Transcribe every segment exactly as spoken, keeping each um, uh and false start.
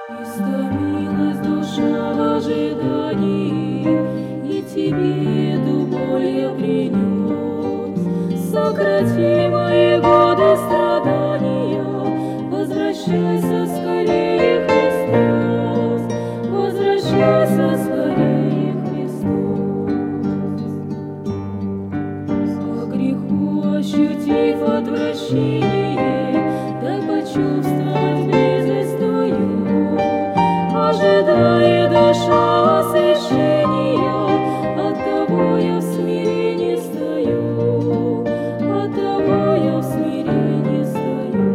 Истомилась душа в ожидании, и тебе эту боль я принес. Сократи мои годы страдания, возвращайся скорее, Христос, возвращайся скорее, Христос. По греху ощутив отвращение, дай почувствовать близость Твою. Ожидает душа освящения, оттого я в смирении стою, оттого я в смирении стою.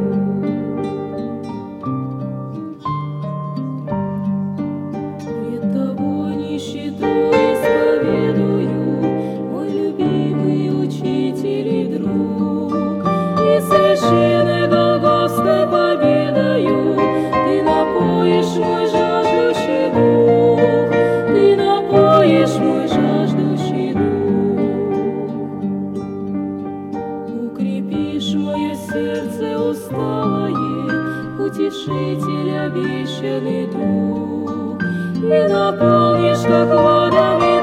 Пред Тобой нищету исповедую, мой любимый учитель и друг, и священной Голгофской победою Ты напоишь мой жаждущий дух, Ты напоишь мой жаждущий дух. Укрепишь мое сердце усталое, утешитель обещанный дух, и наполнишь, как водами